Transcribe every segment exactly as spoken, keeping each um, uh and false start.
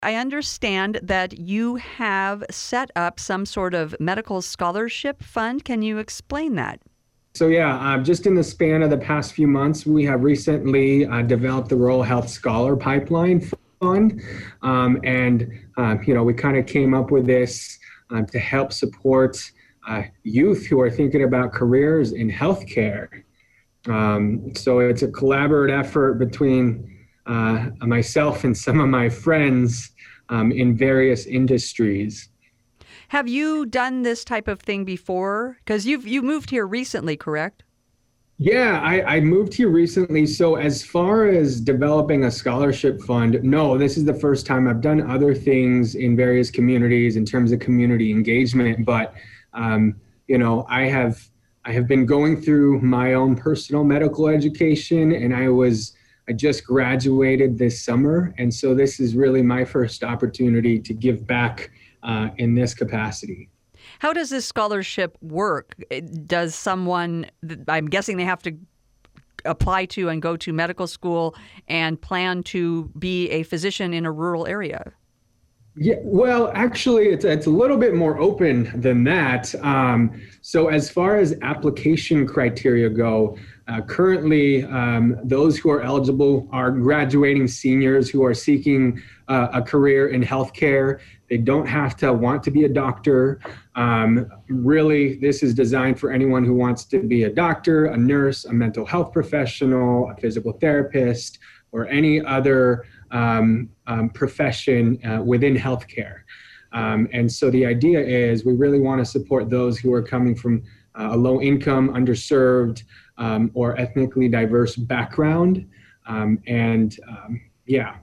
I understand that you have set up some sort of medical scholarship fund. Can you explain that? So yeah, uh, just in the span of the past few months, we have recently uh, developed the Rural Health Scholar Pipeline Fund, um, and uh, you know we kind of came up with this uh, to help support uh, youth who are thinking about careers in healthcare. Um, so it's a collaborative effort between uh, myself and some of my friends um, in various industries. Have you done this type of thing before? Because you've you moved here recently, correct? Yeah, I, I moved here recently. So as far as developing a scholarship fund, no, this is the first time. I've done other things in various communities in terms of community engagement, but um, you know, I have I have been going through my own personal medical education, and I was I just graduated this summer, and so this is really my first opportunity to give back uh, in this capacity. How does this scholarship work? Does someone, I'm guessing they have to apply to and go to medical school and plan to be a physician in a rural area? Yeah, well, actually, it's it's a little bit more open than that. Um, so as far as application criteria go, uh, currently um, those who are eligible are graduating seniors who are seeking uh, a career in healthcare. They don't have to want to be a doctor. Um, really, this is designed for anyone who wants to be a doctor, a nurse, a mental health professional, a physical therapist, or any other um, um, profession uh, within healthcare. Um, and so the idea is we really want to support those who are coming from uh, a low income, underserved, um, or ethnically diverse background. Um, and um, yeah.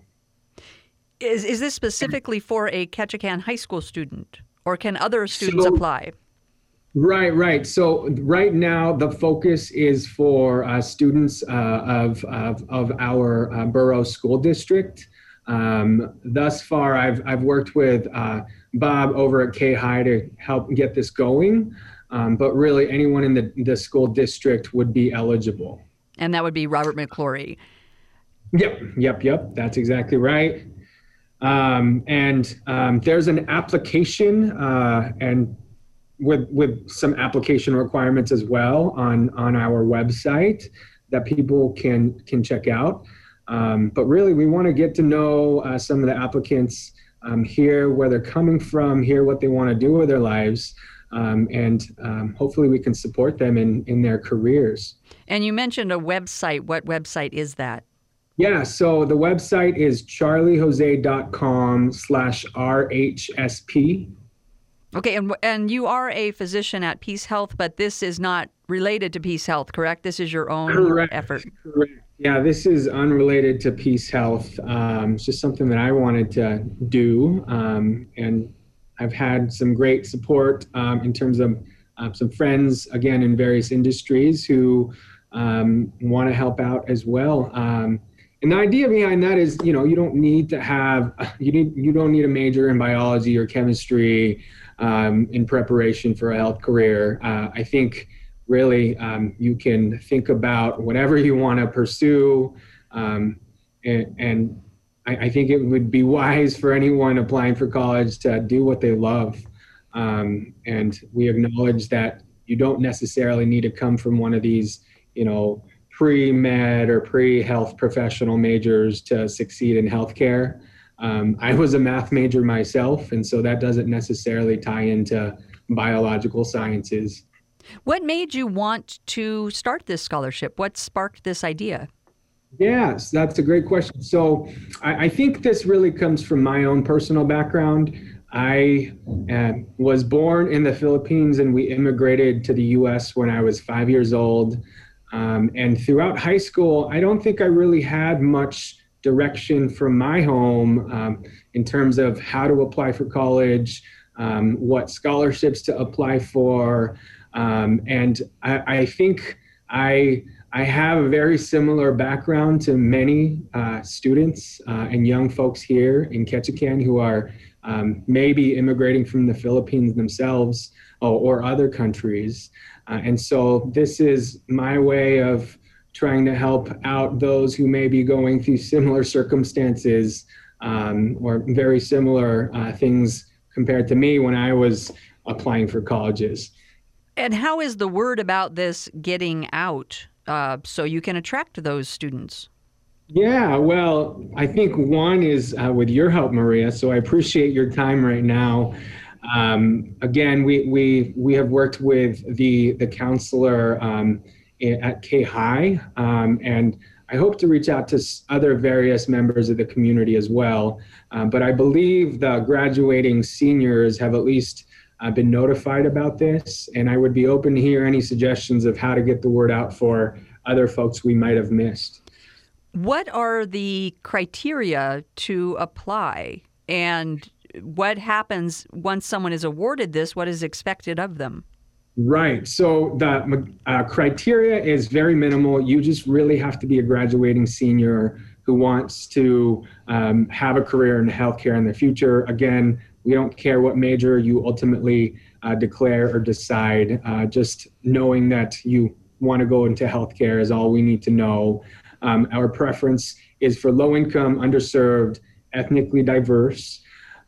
Is is this specifically for a Ketchikan High School student, or can other students So, apply? Right, right. So right now the focus is for uh, students uh, of, of of our uh, borough school district. Um, thus far, I've I've worked with uh, Bob over at K-High to help get this going, um, but really anyone in the, the school district would be eligible. And that would be Robert McClory. Yep, yep, yep. That's exactly right. Um, and um, there's an application uh, and with with some application requirements as well on on our website that people can can check out. Um, but really, we want to get to know uh, some of the applicants, um, hear where they're coming from, hear what they want to do with their lives, um, and um, hopefully we can support them in in their careers. And you mentioned a website. What website is that? Yeah, so the website is charliejose.com slash RHSP. Okay, and and you are a physician at Peace Health, but this is not related to Peace Health, correct? This is your own Correct. effort. Correct. Yeah, this is unrelated to Peace Health. Um, it's just something that I wanted to do, um, and I've had some great support um, in terms of uh, some friends, again, in various industries who um, want to help out as well. Um, And the idea behind that is, you know, you don't need to have, you need, you don't need a major in biology or chemistry um, in preparation for a health career. Uh, I think really um, you can think about whatever you want to pursue. Um, and and I, I think it would be wise for anyone applying for college to do what they love. Um, and we acknowledge that you don't necessarily need to come from one of these, you know, pre-med or pre-health professional majors to succeed in healthcare. Um, I was a math major myself, and so that doesn't necessarily tie into biological sciences. What made you want to start this scholarship? What sparked this idea? Yes, that's a great question. So I, I think this really comes from my own personal background. I uh, was born in the Philippines, and we immigrated to the U S when I was five years old. Um, and throughout high school, I don't think I really had much direction from my home um, in terms of how to apply for college, um, what scholarships to apply for. Um, and I, I think I, I have a very similar background to many uh, students uh, and young folks here in Ketchikan who are um, maybe immigrating from the Philippines themselves or, or other countries. Uh, and so this is my way of trying to help out those who may be going through similar circumstances um, or very similar uh, things compared to me when I was applying for colleges. And how is the word about this getting out uh, so you can attract those students? Yeah, well, I think one is uh, with your help, Maria. So I appreciate your time right now. Um, again, we we we have worked with the the counselor um, at K-High, um, and I hope to reach out to other various members of the community as well. Um, but I believe the graduating seniors have at least uh, been notified about this, and I would be open to hear any suggestions of how to get the word out for other folks we might have missed. What are the criteria to apply, and what happens once someone is awarded this? What is expected of them? Right. So the uh, criteria is very minimal. You just really have to be a graduating senior who wants to um, have a career in healthcare in the future. Again, we don't care what major you ultimately uh, declare or decide. Uh, just knowing that you want to go into healthcare is all we need to know. Um, our preference is for low income, underserved, ethnically diverse.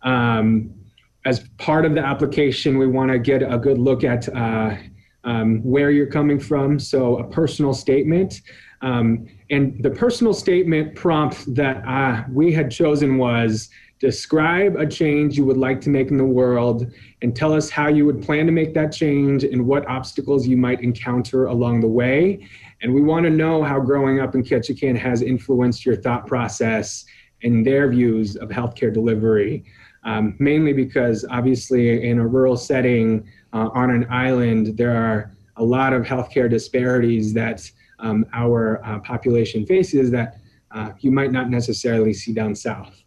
Um, as part of the application, we want to get a good look at uh, um, where you're coming from. So a personal statement. Um, and the personal statement prompt that uh, we had chosen was describe a change you would like to make in the world and tell us how you would plan to make that change and what obstacles you might encounter along the way. And we want to know how growing up in Ketchikan has influenced your thought process and their views of healthcare delivery. Um, mainly because obviously in a rural setting uh, on an island, there are a lot of healthcare disparities that um, our uh, population faces that uh, you might not necessarily see down south.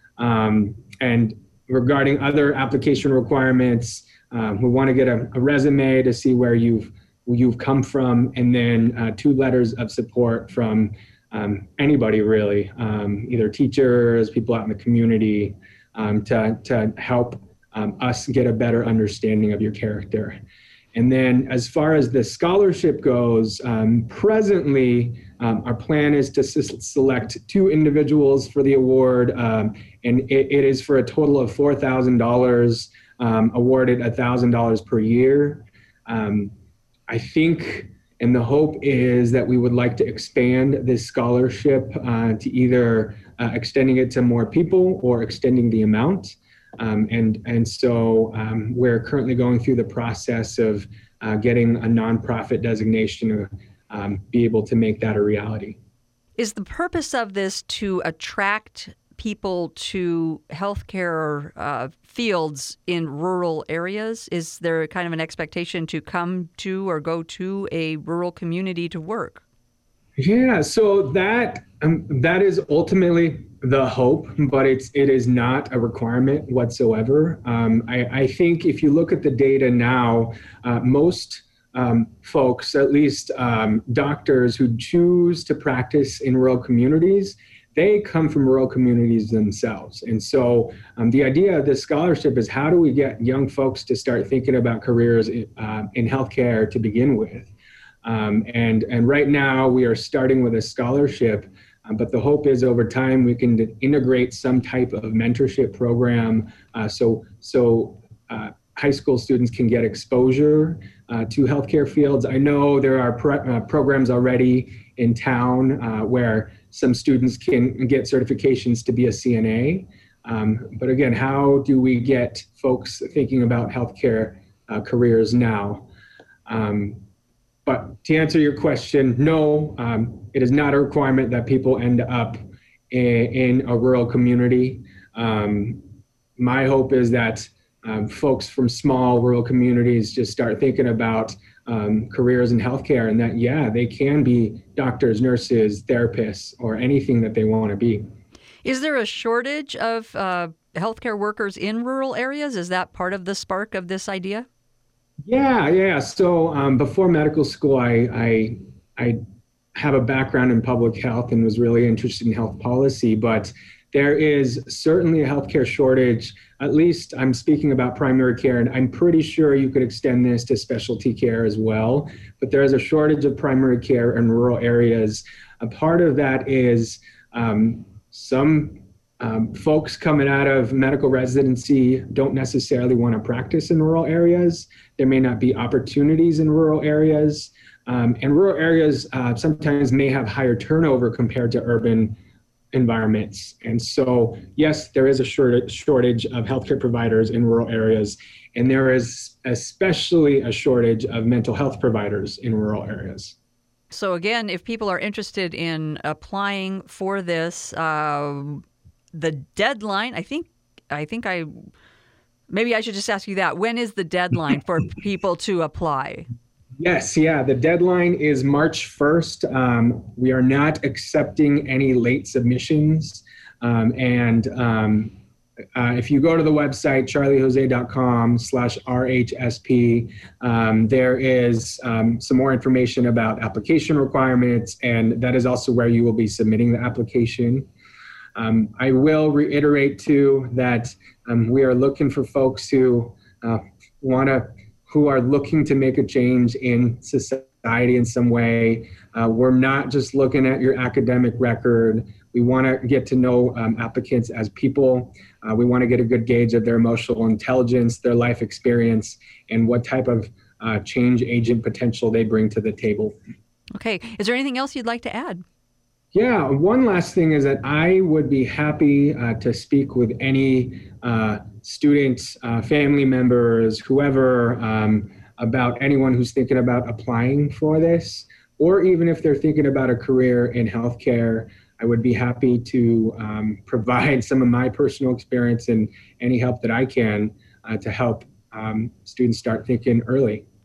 Um, and regarding other application requirements, um, we want to get a, a resume to see where you've you've come from, and then uh, two letters of support from um, anybody really, um, either teachers, people out in the community, um, to, to help um, us get a better understanding of your character. And then as far as the scholarship goes, um, presently, um, our plan is to s- select two individuals for the award, um, and it, it is for a total of four thousand dollars, um, awarded one thousand dollars per year. Um, I think, and the hope is that we would like to expand this scholarship uh, to either uh, extending it to more people or extending the amount. Um, and, and so um, we're currently going through the process of uh, getting a nonprofit designation to um, be able to make that a reality. Is the purpose of this to attract people to healthcare uh, fields in rural areas? Is there kind of an expectation to come to or go to a rural community to work? Yeah, so that um, that is ultimately the hope, but it's it is not a requirement whatsoever. Um, I, I think if you look at the data now, uh, most um, folks, at least um, doctors who choose to practice in rural communities, they come from rural communities themselves. And so um, the idea of this scholarship is how do we get young folks to start thinking about careers in, uh, in healthcare to begin with? Um, and, and right now we are starting with a scholarship, uh, but the hope is over time we can d- integrate some type of mentorship program uh, so, so uh, high school students can get exposure uh, to healthcare fields. I know there are pro- uh, programs already in town uh, where some students can get certifications to be a C N A. Um, but again, how do we get folks thinking about healthcare uh, careers now? Um, but to answer your question, no, um, it is not a requirement that people end up in, in a rural community. Um, my hope is that um, folks from small rural communities just start thinking about um, careers in healthcare, and that, yeah, they can be doctors, nurses, therapists, or anything that they want to be. Is there a shortage of uh, healthcare workers in rural areas? Is that part of the spark of this idea? Yeah, yeah. So um, before medical school, I, I I have a background in public health and was really interested in health policy, but there is certainly a healthcare shortage. At least I'm speaking about primary care, and I'm pretty sure you could extend this to specialty care as well. But there is a shortage of primary care in rural areas. A part of that is um, some um, folks coming out of medical residency don't necessarily want to practice in rural areas. There may not be opportunities in rural areas. Um, and rural areas uh, sometimes may have higher turnover compared to urban environments. And so, yes, there is a shortage, shortage of healthcare providers in rural areas, and there is especially a shortage of mental health providers in rural areas. So again, if people are interested in applying for this, uh, the deadline, I think, I think I, maybe I should just ask you that. When is the deadline for people to apply? Yes, yeah, the deadline is March first. Um, we are not accepting any late submissions. Um, and um, uh, if you go to the website, charliejose.com slash RHSP, um, there is um, some more information about application requirements, and that is also where you will be submitting the application. Um, I will reiterate too that um, we are looking for folks who uh, want to who are looking to make a change in society in some way. Uh, we're not just looking at your academic record. We want to get to know um, applicants as people. Uh, we want to get a good gauge of their emotional intelligence, their life experience, and what type of uh, change agent potential they bring to the table. Okay. Is there anything else you'd like to add? Yeah, one last thing is that I would be happy uh, to speak with any uh, students, uh, family members, whoever, um, about anyone who's thinking about applying for this, or even if they're thinking about a career in healthcare. I would be happy to um, provide some of my personal experience and any help that I can uh, to help um, students start thinking early.